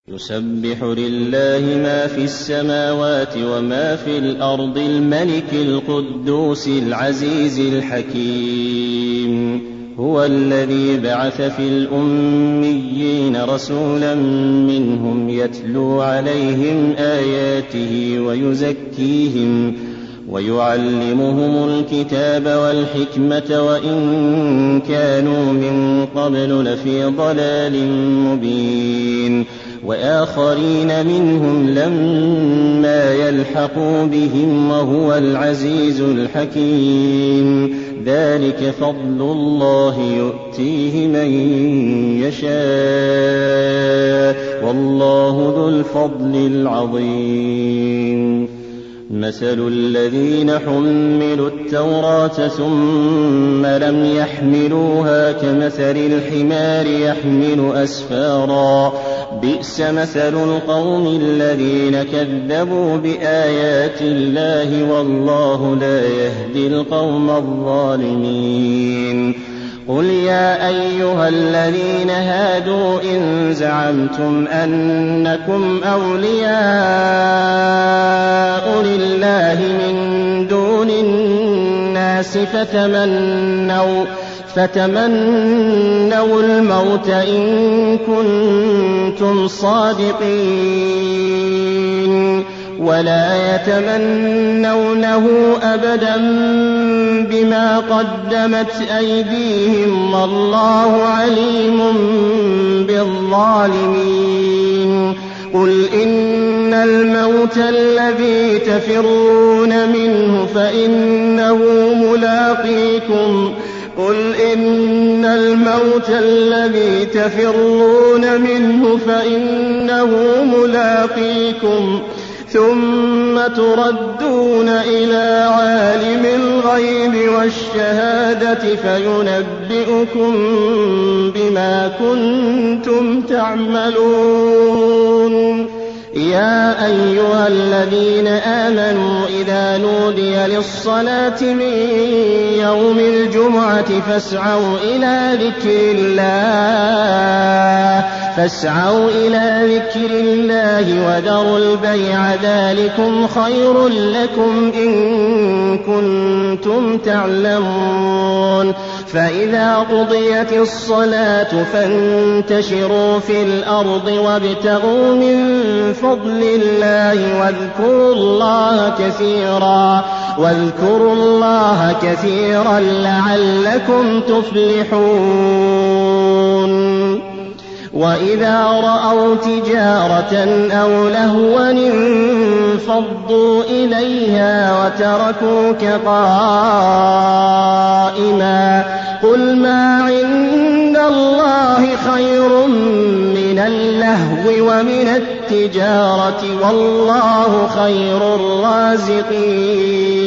يسبح لله ما في السماوات وما في الأرض الملك القدوس العزيز الحكيم. هو الذي بعث في الأميين رسولا منهم يتلو عليهم آياته ويزكيهم ويعلمهم الكتاب والحكمة وإن كانوا من قبل لفي ضلال مبين، وآخرين منهم لما يلحقوا بهم وهو العزيز الحكيم. ذلك فضل الله يؤتيه من يشاء والله ذو الفضل العظيم. مثل الذين حملوا التوراة ثم لم يحملوها كمثل الحمار يحمل أسفارا، بئس مثل القوم الذين كذبوا بآيات الله والله لا يهدي القوم الظالمين. قل يا أيها الذين هادوا إن زعمتم أنكم أولياء لله من دون الناس فتمنوا الموت إن كنتم صادقين، ولا يتمنونه أبدا بما قدمت أيديهم والله عليم بالظالمين. قل إن الموت الذي تفرون منه فإنه ملاقيكم ثم تردون إلى عالم الغيب والشهادة فينبئكم بما كنتم تعملون. يا أيها الذين آمنوا إذا نودي للصلاة من يوم الجمعة فاسعوا إلى ذكر الله وذروا البيع، ذلكم خير لكم إن كنتم تعلمون. فإذا قضيت الصلاة فانتشروا في الأرض وابتغوا من فضل الله واذكروا الله كثيرا لعلكم تفلحون. وإذا رأوا تجارة أو لهوا انفضوا إليها وتركوك قائما. قل ما عند الله خير من اللهو ومن التجارة والله خير الرازقين.